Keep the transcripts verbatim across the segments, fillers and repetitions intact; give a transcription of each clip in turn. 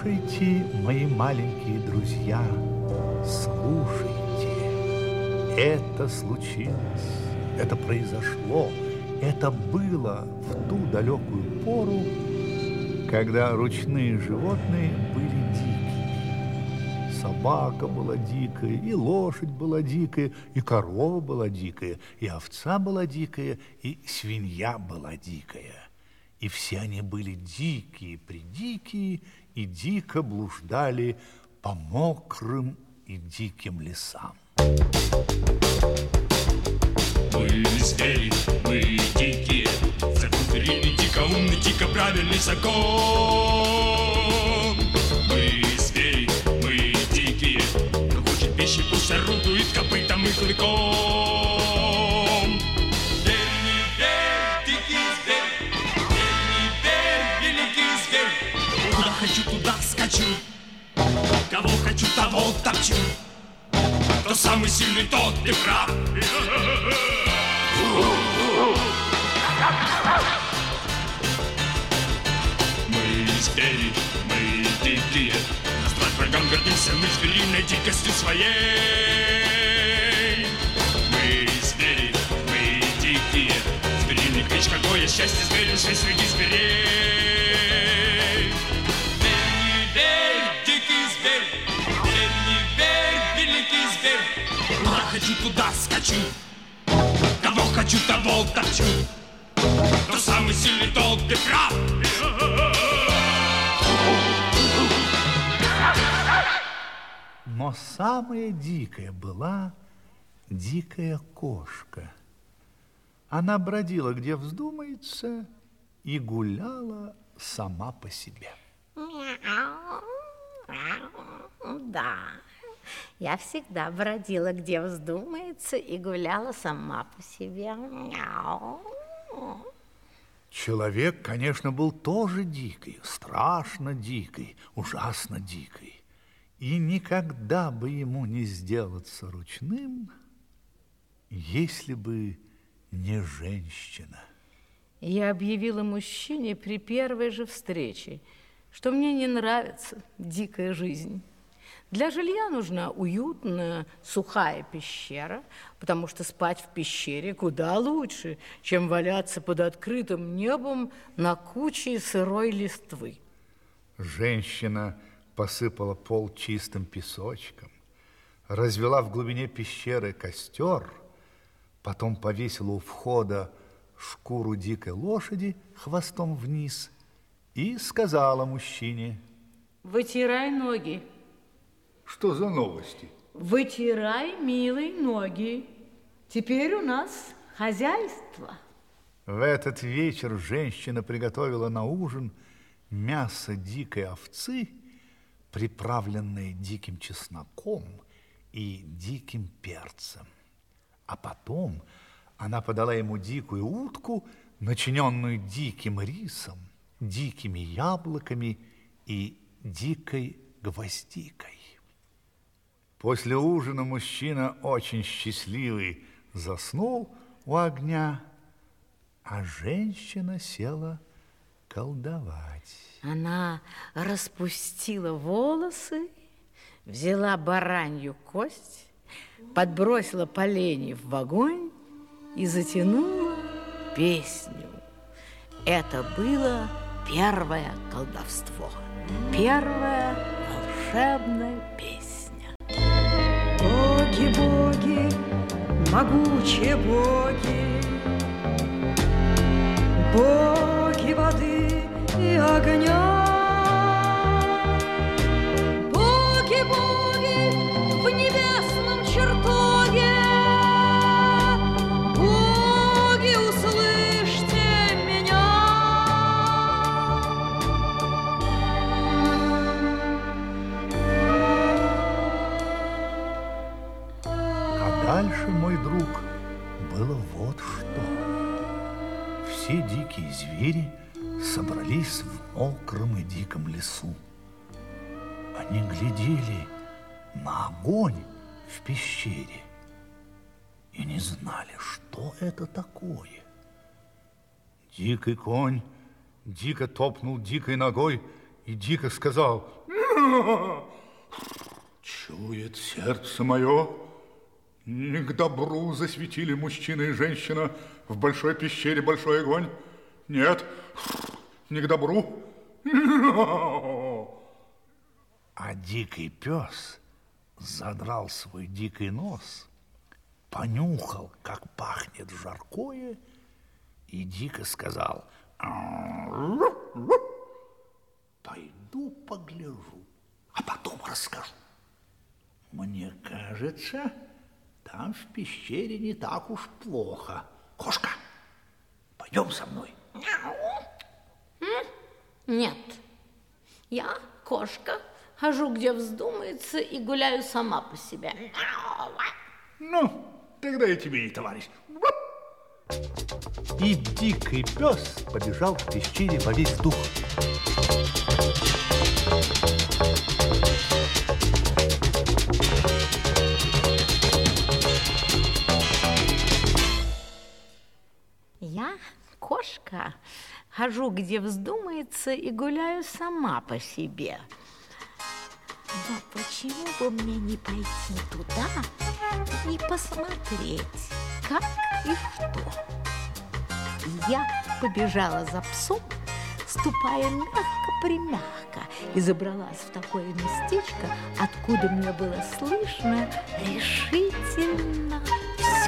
Слушайте, мои маленькие друзья, слушайте. Это случилось, это произошло, это было в ту далекую пору, когда ручные животные были дикими. Собака была дикая, и лошадь была дикая, и корова была дикая, и овца была дикая, и свинья была дикая. И все они были дикие-предикие, и дико блуждали по мокрым и диким лесам. Мы звери, мы дикие, закупорили дико умный, дико правильный закон. Мы звери, мы дикие, кто хочет пищи, пусть орудует копытом и клыком. Верь, не верь, дикий зверь, верь, не верь, великий зверь. Куда хочу, туда скачу, кого хочу, того топчу. Кто самый сильный, тот и прав. Мы звери, мы дикие, назвать врагам гордимся мы звериной дикостью своей. Мы звери, мы дикие, звериный клич, какое счастье зверюшей среди зверей. Верь, не верь, дикий зверь, верь, не верь, великий зверь. Куда хочу, туда скачу, кого хочу, того топчу. Кто самый сильный, тот и прав. Но самая дикая была дикая кошка. Она бродила, где вздумается, и гуляла сама по себе. Да, я всегда бродила, где вздумается, и гуляла сама по себе. Человек, конечно, был тоже дикий, страшно дикий, ужасно дикий. И никогда бы ему не сделаться ручным, если бы не женщина. Я объявила мужчине при первой же встрече, что мне не нравится дикая жизнь. Для жилья нужна уютная, сухая пещера, потому что спать в пещере куда лучше, чем валяться под открытым небом на куче сырой листвы. Женщина посыпала пол чистым песочком, развела в глубине пещеры костер, потом повесила у входа шкуру дикой лошади хвостом вниз и сказала мужчине: «Вытирай ноги». Что за новости? Вытирай, милый, ноги. Теперь у нас хозяйство. В этот вечер женщина приготовила на ужин мясо дикой овцы, приправленное диким чесноком и диким перцем. А потом она подала ему дикую утку, начиненную диким рисом, дикими яблоками и дикой гвоздикой. После ужина мужчина, очень счастливый, заснул у огня, а женщина села колдовать. Она распустила волосы, взяла баранью кость, подбросила поленьев в огонь и затянула песню. Это было первое колдовство, первая волшебная песня. Боги, боги, могучие боги, боги воды и огня. Боги, боги в небесном чертоге, боги, услышьте меня. А дальше, мой друг, было вот что. Все дикие звери собрались в мокром и диком лесу. Они глядели на огонь в пещере и не знали, что это такое. Дикий конь дико топнул дикой ногой и дико сказал: чует сердце мое, не к добру засветили мужчина и женщина в большой пещере большой огонь. Нет, не к добру. А дикий пес задрал свой дикий нос, понюхал, как пахнет жаркое, и дико сказал: пойду погляжу, а потом расскажу. Мне кажется, там в пещере не так уж плохо. Кошка, пойдем со мной. Нет, я кошка, хожу, где вздумается, и гуляю сама по себе. Ну, тогда я тебе и товарищ. И дикий пес побежал к пещере во весь дух. Я кошка, хожу, где вздумается, и гуляю сама по себе. Но почему бы мне не пойти туда и посмотреть, как и что? И я побежала за псом, ступая мягко-примягко, и забралась в такое местечко, откуда мне было слышно решительно все.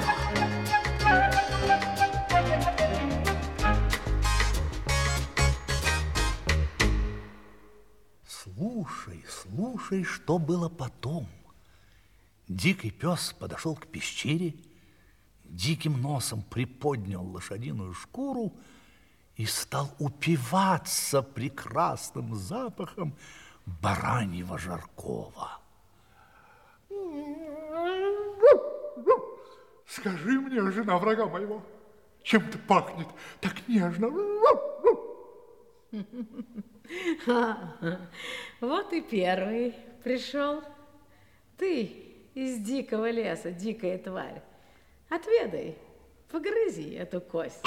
Слушай, слушай, что было потом. Дикий пес подошел к пещере, диким носом приподнял лошадиную шкуру и стал упиваться прекрасным запахом бараньего жаркого. Скажи мне, жена врага моего, чем-то пахнет так нежно. Вот и первый пришел. Ты из дикого леса, дикая тварь. Отведай, погрызи эту кость.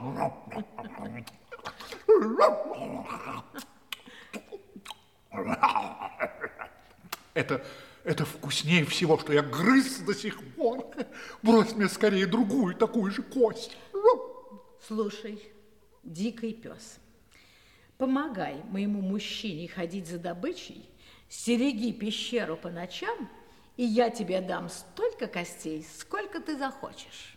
Это, это вкуснее всего, что я грыз до сих пор. Брось мне скорее другую такую же кость. Слушай, дикий пес, помогай моему мужчине ходить за добычей, стереги пещеру по ночам, и я тебе дам столько костей, сколько ты захочешь.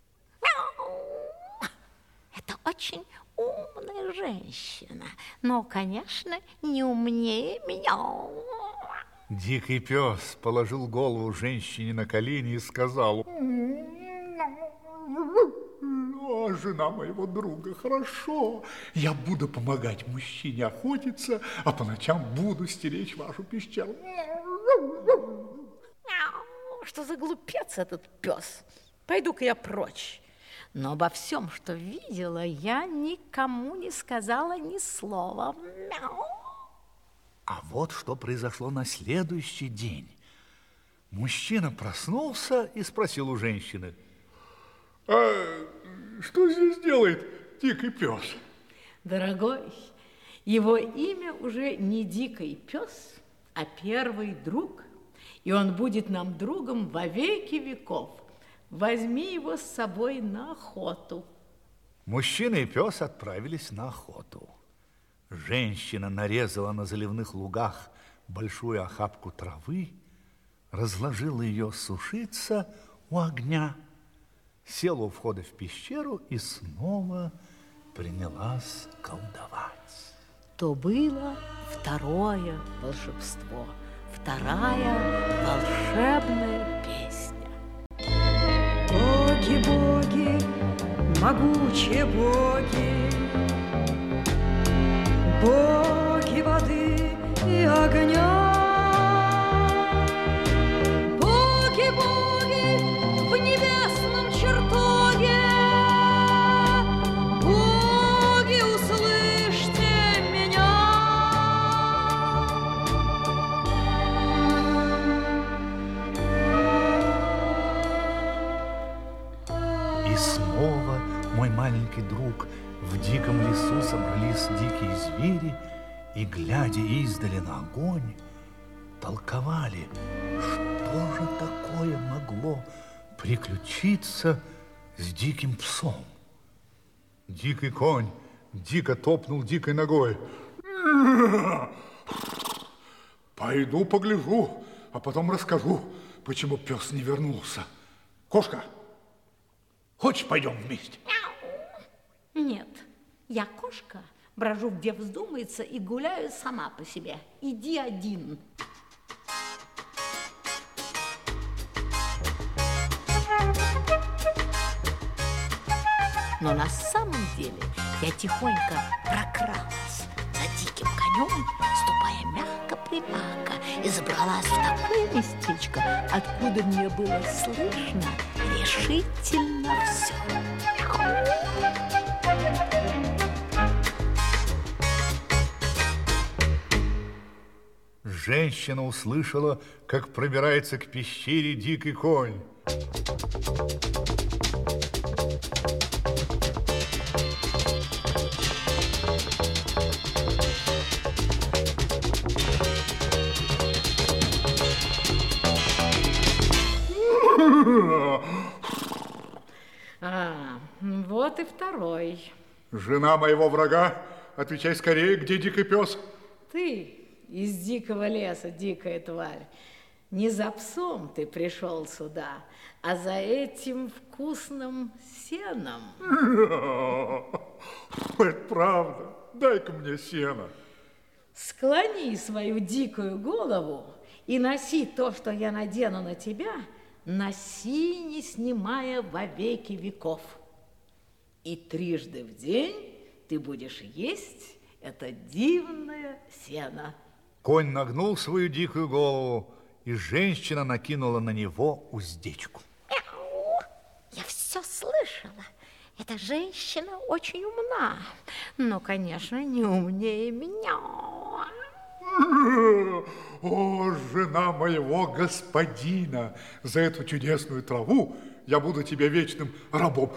Это очень умная женщина, но, конечно, не умнее меня. Дикий пес положил голову женщине на колени и сказал: «О, жена моего друга, хорошо, я буду помогать мужчине охотиться, а по ночам буду стеречь вашу пещеру». Что за глупец этот пес? Пойду-ка я прочь. Но обо всем, что видела, я никому не сказала ни слова. Мяу. А вот что произошло на следующий день. Мужчина проснулся и спросил у женщины: «А что здесь делает дикий пес?» Дорогой, его имя уже не дикий пес, а первый друг. И он будет нам другом во веки веков. Возьми его с собой на охоту. Мужчина и пес отправились на охоту. Женщина нарезала на заливных лугах большую охапку травы, разложила ее сушиться у огня, села у входа в пещеру и снова принялась колдовать. То было второе волшебство, вторая волшебная песня. Боги, боги, могучие боги, боги воды и огня. Боги, боги в небесном чертоге, боги, услышьте меня. И снова, мой маленький друг, в диком лесу собрались дикие звери и, глядя издали на огонь, толковали, что же такое могло приключиться с диким псом. Дикий конь дико топнул дикой ногой. Пойду погляжу, а потом расскажу, почему пес не вернулся. Кошка, хочешь, пойдем вместе? Нет, я кошка, брожу где вздумается и гуляю сама по себе. Иди один. Но на самом деле я тихонько прокралась за диким конем, ступая мягко-примягко, и забралась в такое местечко, откуда мне было слышно решительно все. Женщина услышала, как пробирается к пещере дикий конь. А, вот и второй. Жена моего врага, отвечай скорее, где дикий пес? Ты из дикого леса, дикая тварь. Не за псом ты пришел сюда, а за этим вкусным сеном. Это правда. Дай-ка мне сено. Склони свою дикую голову и носи то, что я надену на тебя, носи, не снимая во веки веков. И трижды в день ты будешь есть это дивное сено. Конь нагнул свою дикую голову, и женщина накинула на него уздечку. Я все слышала. Эта женщина очень умна, но, конечно, не умнее меня. О, жена моего господина, за эту чудесную траву я буду тебе вечным рабом.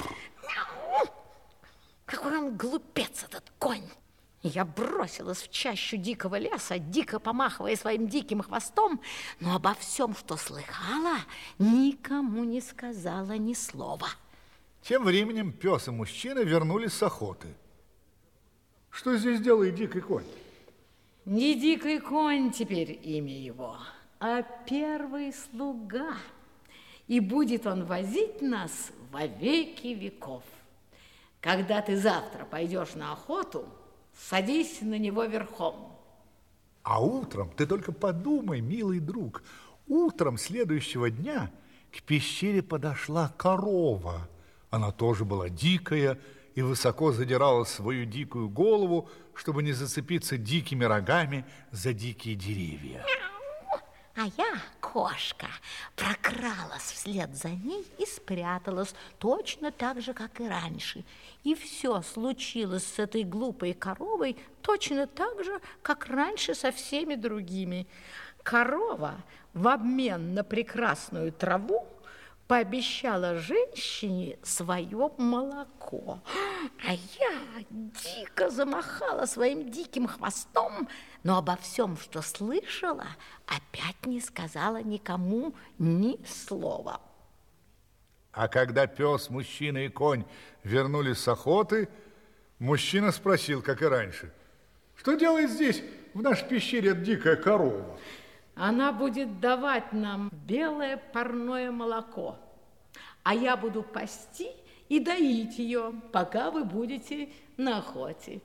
Какой он глупец, этот конь! Я бросилась в чащу дикого леса, дико помахивая своим диким хвостом, но обо всем, что слыхала, никому не сказала ни слова. Тем временем пес и мужчина вернулись с охоты. Что здесь делает дикий конь? Не дикий конь теперь имя его, а первый слуга. И будет он возить нас во веки веков. Когда ты завтра пойдешь на охоту, садись на него верхом. А утром, ты только подумай, милый друг, утром следующего дня к пещере подошла корова. Она тоже была дикая и высоко задирала свою дикую голову, чтобы не зацепиться дикими рогами за дикие деревья. А я, кошка, прокралась вслед за ней и спряталась точно так же, как и раньше. И все случилось с этой глупой коровой точно так же, как раньше со всеми другими. Корова в обмен на прекрасную траву пообещала женщине свое молоко. А я дико замахала своим диким хвостом, но обо всем, что слышала, опять не сказала никому ни слова. А когда пес, мужчина и конь вернулись с охоты, мужчина спросил, как и раньше: что делает здесь, в нашей пещере, эта дикая корова? Она будет давать нам белое парное молоко, а я буду пасти и доить ее, пока вы будете на охоте.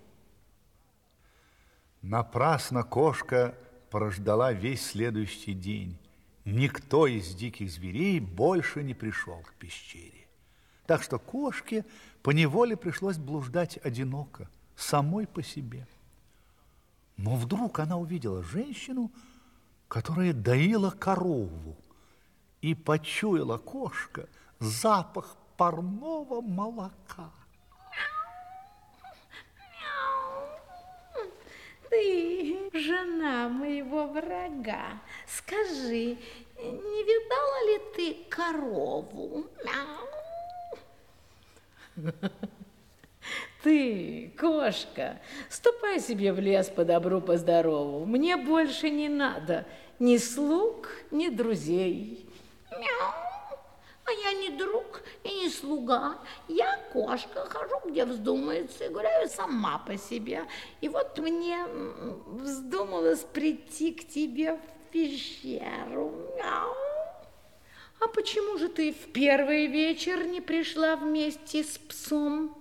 Напрасно кошка прождала весь следующий день. Никто из диких зверей больше не пришел к пещере. Так что кошке поневоле пришлось блуждать одиноко, самой по себе. Но вдруг она увидела женщину, которая доила корову, и почуяла кошка запах парного молока. Ты, жена моего врага, скажи, не видала ли ты корову? ты, кошка, ступай себе в лес по добру, по здорову. Мне больше не надо ни слуг, ни друзей. Мяу. А я не друг и не слуга. Я кошка, хожу, где вздумается, и гуляю сама по себе. И вот мне вздумалось прийти к тебе в пещеру. Мяу. А почему же ты в первый вечер не пришла вместе с псом?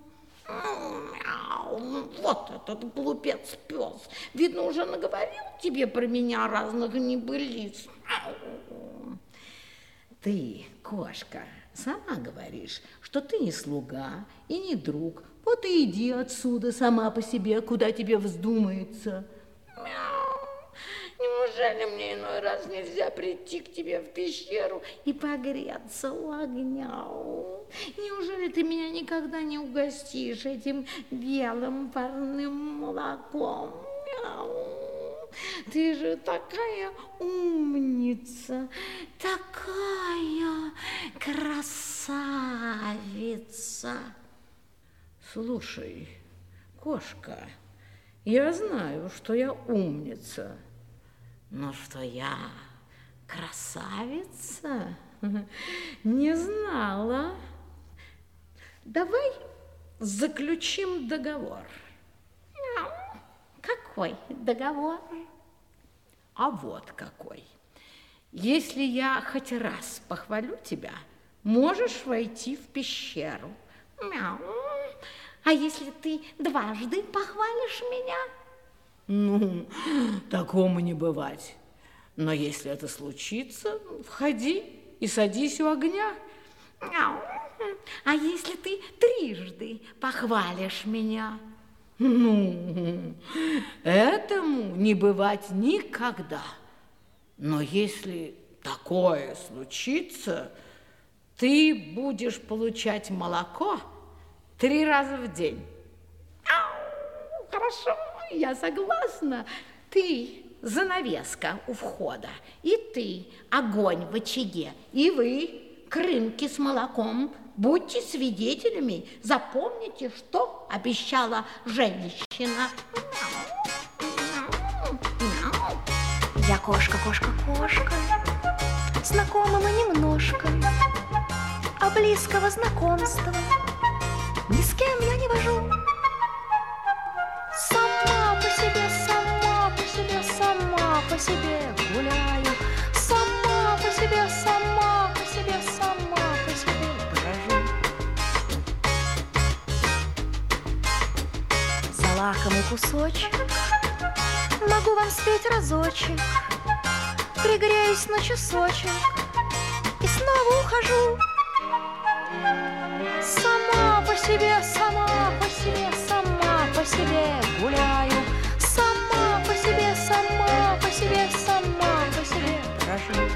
Мяу. Вот этот глупец пес. Видно, уже наговорил тебе про меня разных небылиц. Мяу. Ты, кошка, сама говоришь, что ты не слуга и не друг. Вот и иди отсюда сама по себе, куда тебе вздумается. Мяу. Неужели мне иной раз нельзя прийти к тебе в пещеру и погреться у огня? Неужели ты меня никогда не угостишь этим белым парным молоком? Мяу. Ты же такая умница, такая красавица. Слушай, кошка, я знаю, что я умница, но что я красавица, не знала. Давай заключим договор. Какой договор? А вот какой. Если я хоть раз похвалю тебя, можешь войти в пещеру. Мяу. А если ты дважды похвалишь меня? Ну, такому не бывать. Но если это случится, входи и садись у огня. Мяу. А если ты трижды похвалишь меня? Ну, этому не бывать никогда. Но если такое случится, ты будешь получать молоко три раза в день. Ау, хорошо, я согласна. Ты занавеска у входа, и ты огонь в очаге, и вы крынки с молоком. Будьте свидетелями, запомните, что обещала женщина. Я кошка, кошка, кошка, знакомы мы немножко, а близкого знакомства ни с кем я не вожу. Сама по себе, сама по себе, сама по себе гуляю, сама по себе, сама по себе, сама по себе брожу. За лакомый кусочек могу вам спеть разочек, пригреюсь на часочек и снова ухожу. Сама по себе, сама по себе, сама по себе гуляю, сама по себе, сама по себе, сама по себе брожу.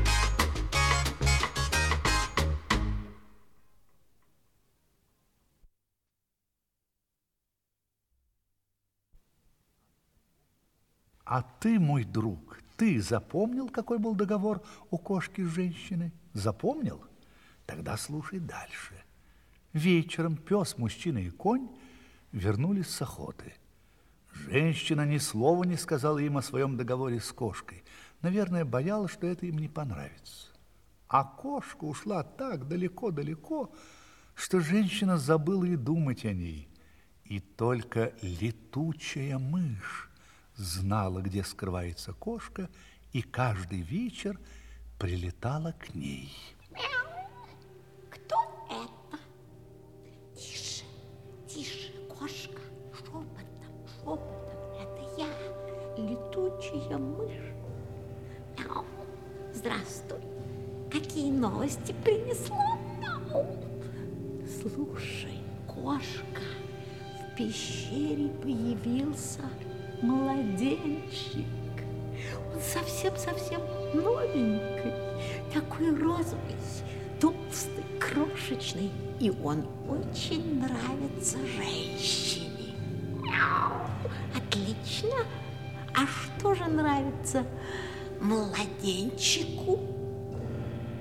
А ты, мой друг, ты запомнил, какой был договор у кошки с женщиной? Запомнил? Тогда слушай дальше. Вечером пес, мужчина и конь вернулись с охоты. Женщина ни слова не сказала им о своем договоре с кошкой. Наверное, боялась, что это им не понравится. А кошка ушла так далеко-далеко, что женщина забыла и думать о ней. И только летучая мышь знала, где скрывается кошка, и каждый вечер прилетала к ней. Мяу. Кто это? Тише, тише, кошка. Шепотом, шепотом. Это я, летучая мышь. Мяу. Здравствуй. Какие новости принесла? Мяу. Слушай, кошка, в пещере появился младенчик. Он совсем-совсем новенький, такой розовый, толстый, крошечный, и он очень нравится женщине. Мяу. Отлично. А что же нравится младенчику?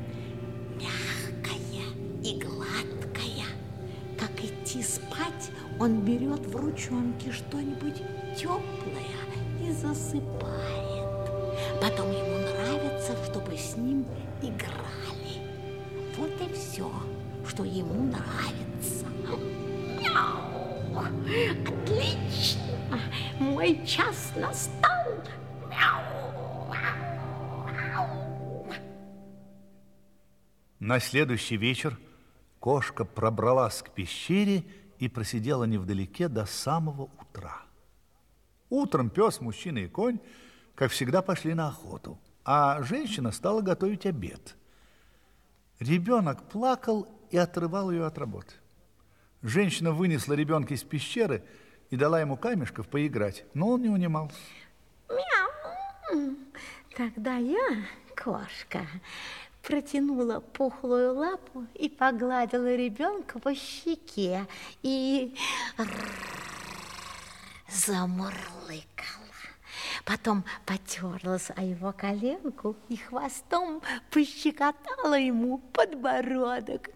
Мягкая и гладкая, как идти спать он берет в ручонки что-нибудь теплое и засыпает. Потом ему нравится, чтобы с ним играли. Вот и все, что ему нравится. Мяу! Отлично! Мой час настал! Мяу! На следующий вечер кошка пробралась к пещере и просидела невдалеке до самого утра. Утром пес, мужчина и конь, как всегда, пошли на охоту, а женщина стала готовить обед. Ребенок плакал и отрывал ее от работы. Женщина вынесла ребенка из пещеры и дала ему камешков поиграть, но он не унимался. Мяу! Тогда я, кошка, протянула пухлую лапу и погладила ребенка по щеке и замурлыкала. Потом потерлась о его коленку и хвостом пощекотала ему подбородок.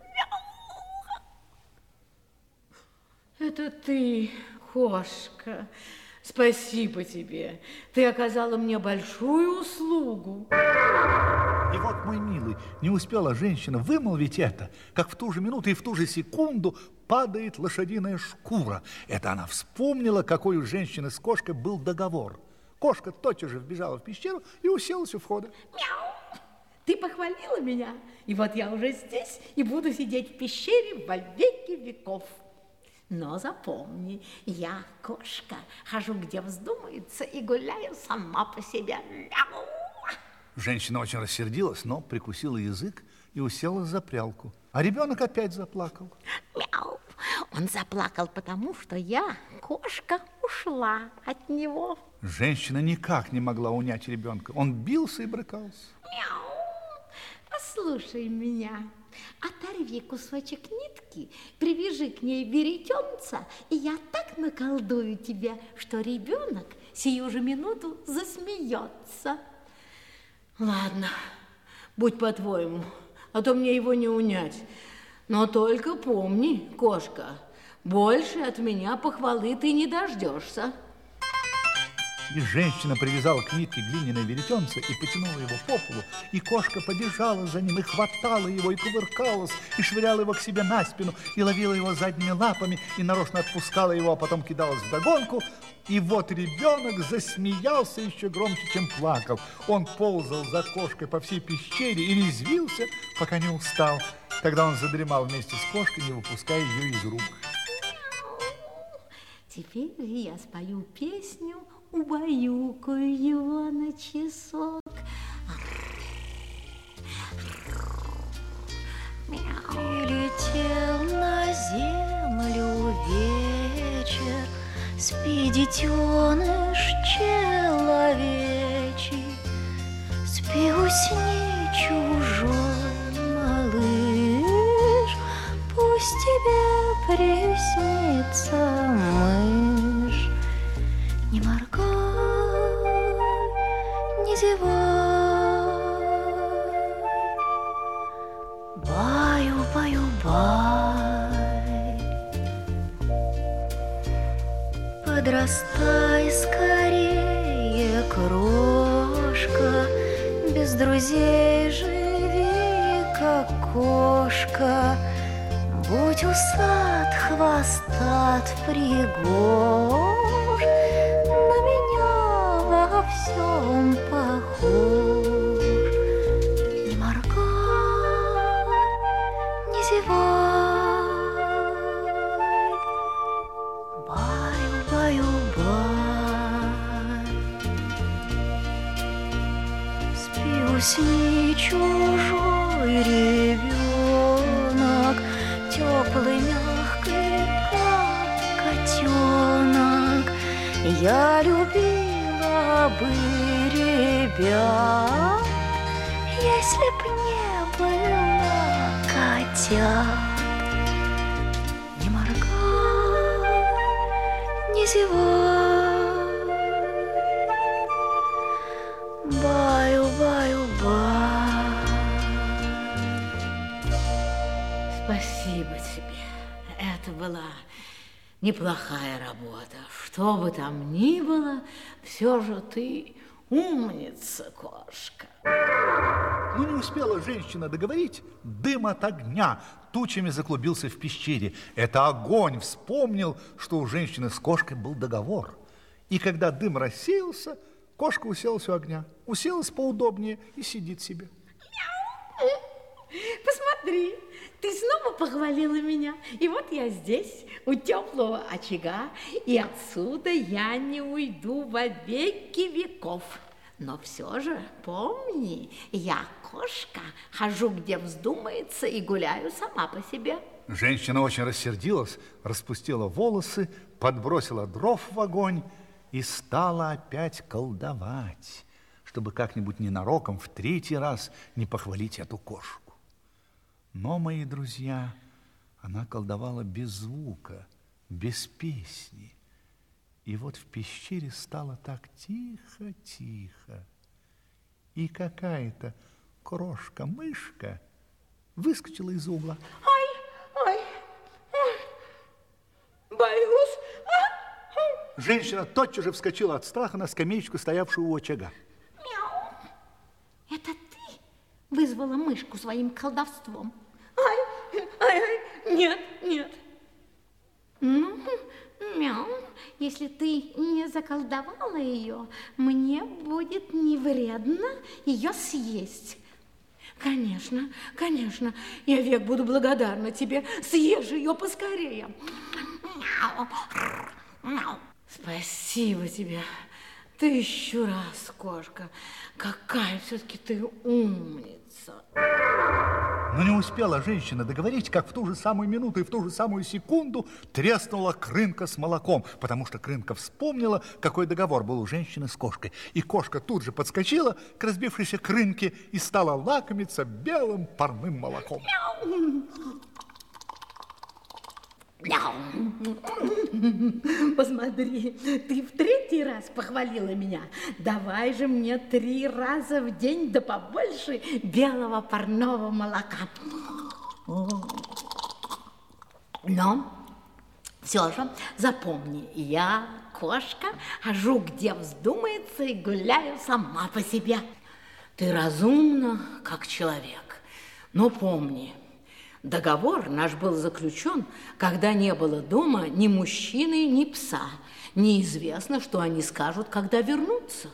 Это ты, кошка. Спасибо тебе. Ты оказала мне большую услугу. И вот, мой милый, не успела женщина вымолвить это, как в ту же минуту и в ту же секунду падает лошадиная шкура. Это она вспомнила, какой у женщины с кошкой был договор. Кошка тотчас же вбежала в пещеру и уселась у входа. Мяу! Ты похвалила меня, и вот я уже здесь и буду сидеть в пещере во веки веков. Но запомни, я, кошка, хожу, где вздумается, и гуляю сама по себе. Мяу! Женщина очень рассердилась, но прикусила язык и уселась за прялку. А ребенок опять заплакал. Мяу! Он заплакал, потому что я, кошка, ушла от него. Женщина никак не могла унять ребенка. Он бился и брыкался. Мяу! Послушай меня. Оторви кусочек нитки, привяжи к ней веретенца, и я так наколдую тебя, что ребенок сию же минуту засмеется. Ладно, будь по-твоему, а то мне его не унять. Но только помни, кошка, больше от меня похвалы ты не дождешься. И женщина привязала к нитке глиняное веретенце и потянула его по полу, и кошка побежала за ним, и хватала его, и кувыркалась, и швыряла его к себе на спину, и ловила его задними лапами, и нарочно отпускала его, а потом кидалась вдогонку. И вот ребенок засмеялся еще громче, чем плакал. Он ползал за кошкой по всей пещере и резвился, пока не устал. Тогда он задремал вместе с кошкой, не выпуская ее из рук. Теперь я спою песню, убаюкаю его на часок. И летел на землю вечер, спи, детеныш человечий, спи, усни, чужой малыш, пусть тебе приснится мышь. Не моргай, не зевай, баю, баю, бай. Подрастай скорее, крошка, без друзей живи, как кошка. Будь усат, хвостат, пригож, на меня во всем похож. Не моргай, не зевай, баю, баю, бай. Спи, усни, чужой ребенок, теплый, мягкий, как котенок. Я любила бы ребят, если б не было котят. Не моргай, не зевай, баю, баю, бай. Спасибо тебе. Это была неплохая работа. Что бы там ни было, все же ты умница, кошка. Но не успела женщина договорить, дым от огня тучами заклубился в пещере. Это огонь вспомнил, что у женщины с кошкой был договор. И когда дым рассеялся, кошка уселась у огня, уселась поудобнее и сидит себе. Посмотри, ты снова похвалила меня. И вот я здесь, у теплого очага, и отсюда я не уйду во веки веков. Но все же помни, я кошка, хожу где вздумается и гуляю сама по себе. Женщина очень рассердилась, распустила волосы, подбросила дров в огонь и стала опять колдовать, чтобы как-нибудь ненароком в третий раз не похвалить эту кошку. Но, мои друзья, она колдовала без звука, без песни. И вот в пещере стало так тихо-тихо. И какая-то крошка-мышка выскочила из угла. Ай, ай, ай, боюсь. Женщина тотчас же вскочила от страха на скамеечку, стоявшую у очага. Мяу. Это ты вызвала мышку своим колдовством? Ай, ай, ай, нет, нет. Ну, мяу, если ты не заколдовала ее, мне будет не вредно ее съесть. Конечно, конечно, я век буду благодарна тебе. Съешь ее поскорее. Мяу, мяу. Спасибо тебе. Тысячу раз, кошка. Какая все-таки ты умница. Но не успела женщина договорить, как в ту же самую минуту и в ту же самую секунду треснула крынка с молоком, потому что крынка вспомнила, какой договор был у женщины с кошкой. И кошка тут же подскочила к разбившейся крынке и стала лакомиться белым парным молоком. Посмотри, ты в третий раз похвалила меня. Давай же мне три раза в день, да побольше белого парного молока. Но все же запомни, я кошка, хожу где вздумается и гуляю сама по себе. Ты разумна, как человек, но помни, договор наш был заключен, когда не было дома ни мужчины, ни пса. Неизвестно, что они скажут, когда вернутся.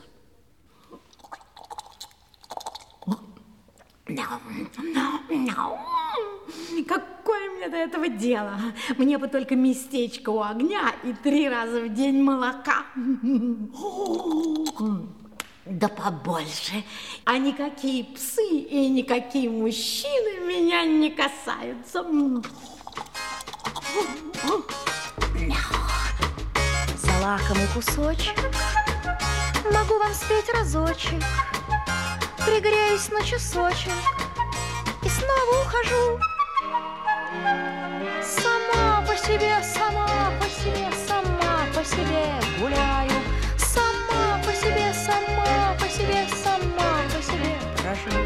Какое мне до этого дело? Мне бы только местечко у огня и три раза в день молока. Да побольше. А никакие псы и никакие мужчины меня не касаются. За лакомый кусочек могу вам спеть разочек. Пригреюсь на часочек и снова ухожу. Сама по себе, сама по себе, сама по себе гуляю. Сама по себе, сама по себе, сама по себе дрожу.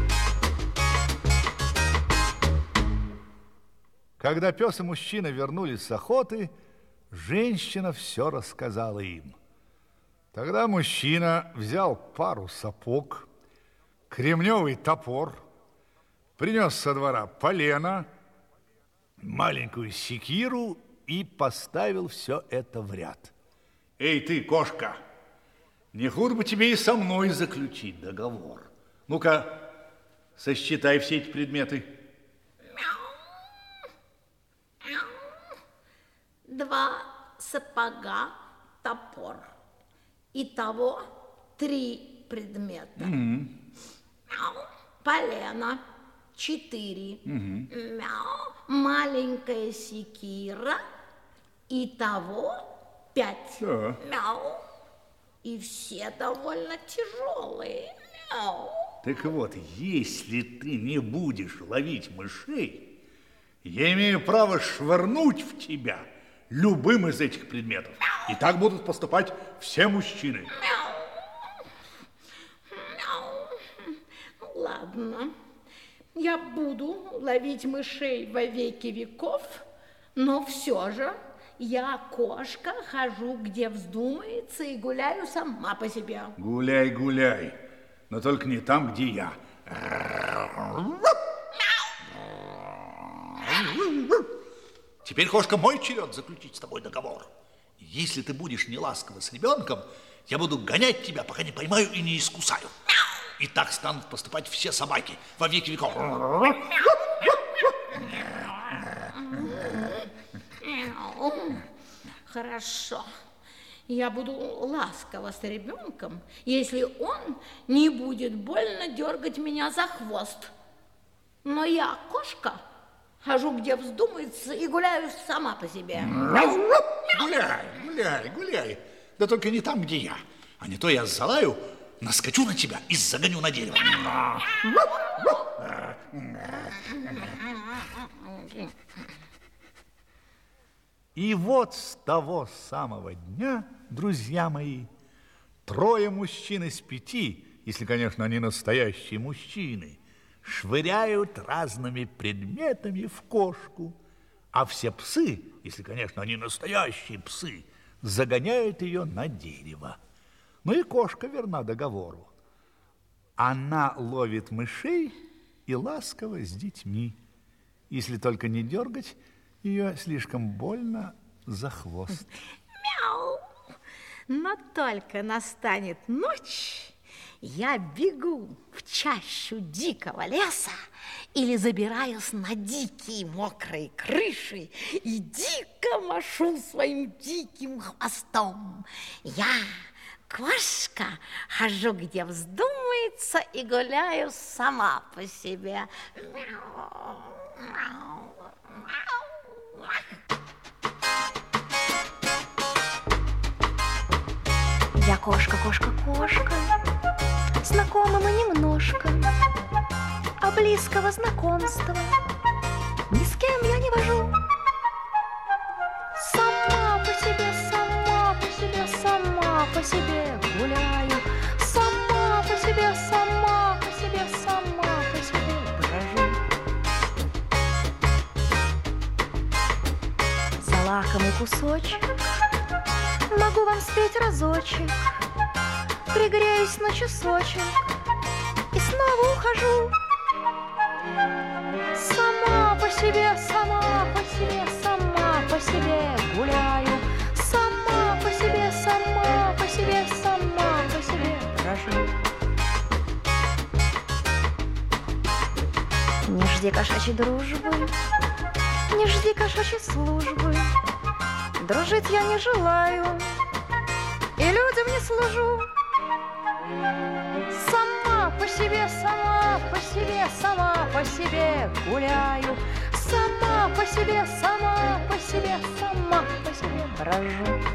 Когда пес и мужчина вернулись с охоты, женщина все рассказала им. Тогда мужчина взял пару сапог, кремневый топор, принес со двора полено, маленькую секиру и поставил все это в ряд. Эй, ты, кошка, не худо бы тебе и со мной заключить договор. Ну-ка, сосчитай все эти предметы. Два сапога, топор. Итого три предмета. Mm-hmm. Полено четыре. Mm-hmm. Мяу. Маленькая секира. Итого пять. Yeah. Мяу. И все довольно тяжелые. Мяу. Так вот, если ты не будешь ловить мышей, я имею право швырнуть в тебя любым из этих предметов. И так будут поступать все мужчины. Ладно, я буду ловить мышей во веки веков, но все же Я кошка, хожу, где вздумается, и гуляю сама по себе. Гуляй, гуляй, но только не там, где я. Теперь, кошка, мой черед заключить с тобой договор. Если ты будешь неласкова с ребенком, я буду гонять тебя, пока не поймаю и не искусаю. И так станут поступать все собаки во веки веков. Хорошо. Я буду ласкова с ребенком, если он не будет больно дергать меня за хвост. Но я кошка, хожу, где вздумается, и гуляю сама по себе. Гуляй, гуляй, гуляй. Да только не там, где я. А не то я залаю, наскочу на тебя и загоню на дерево. И вот с того самого дня, друзья мои, трое мужчин из пяти, если, конечно, они настоящие мужчины, швыряют разными предметами в кошку, а все псы, если, конечно, они настоящие псы, загоняют ее на дерево. Ну и кошка верна договору. Она ловит мышей и ласково с детьми, если только не дергать ее слишком больно за хвост. Мяу! Но только настанет ночь, я бегу в чащу дикого леса или забираюсь на дикие мокрые крыши и дико машу своим диким хвостом. Я, кошка, хожу, где вздумается, и гуляю сама по себе. Мяу, мяу, мяу. Я кошка, кошка, кошка, знакомы мы немножко, а близкого знакомства ни с кем я не вожу. Сама по себе, сама по себе, сама по себе гуляю, сама по себе, сама по себе, сама по себе брожу. За лакомый кусочек могу вам спеть разочек, пригреюсь на часочек и снова ухожу. Сама по себе, сама по себе, сама по себе гуляю, сама по себе, сама по себе, сама по себе брожу. Не жди кошачьей дружбы, не жди кошачьей службы, дружить я не желаю и людям не служу. Сама по себе, сама по себе, сама по себе гуляю, сама по себе, сама по себе, сама по себе брожу.